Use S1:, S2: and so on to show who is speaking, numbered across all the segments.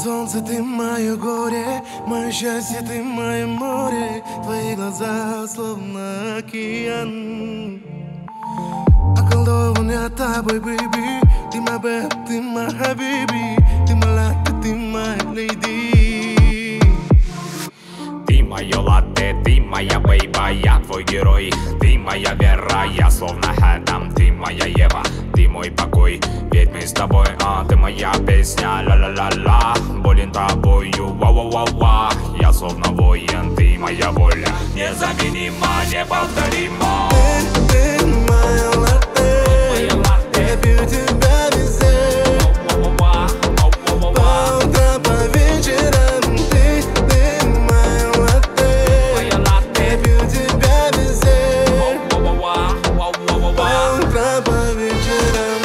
S1: солнце, ты мое горе, мое счастье, ты мое море. Твои глаза словно океан. Околдован я тобой, baby. Ты мой бэб, ты мой хабиби. Ты мой латте, ты моя леди.
S2: Ты моё латте, ты моя бейба, я твой герой. Ты моя вера, я словно Адам. Ты моя Ева, ты мой покой. Ведь мы с тобой, ты моя песня, ла-ла-ла-ла. Болен тобою, ва-ва-ва-ва. Я словно воин, ты моя воля. Незаменима, неповторима.
S1: Ты моя латте, я пью тебя везде. По утрам, по вечерам. Ты моя латте, я пью тебя везде. По утрам, по вечерам.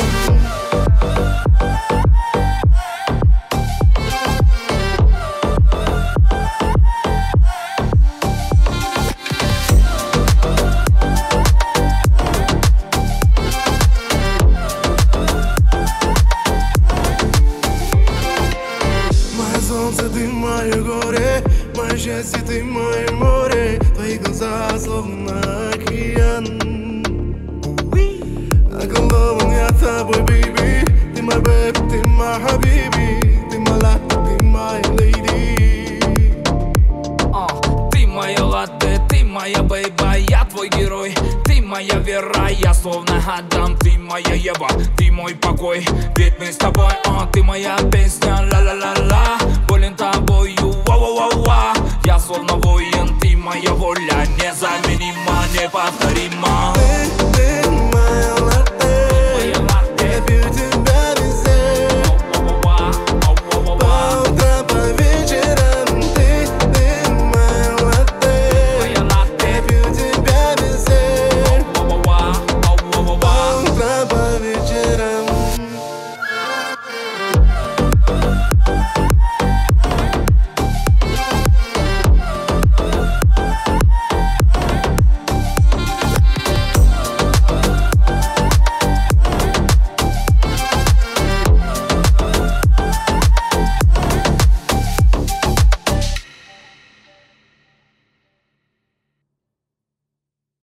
S1: Мое солнце, ты мое горе, мое счастье, ты мое море. Твои глаза словно океан. Околдован я тобой, baby. Ты мой бэб, ты мой хабиби. Ты мой латте, ты моя леди.
S2: Ты моя латте, ты моя бейба, я твой герой. Ты моя вера, я словно Адам. Ты моя Ева, ты мой покой. Ведь мы с тобой, ты моя песня, ла-ла-ла-ла. Болен тобою, ва-ва-ва-ва. Я словно воин, ты моя воля. Незаменима, неповторима.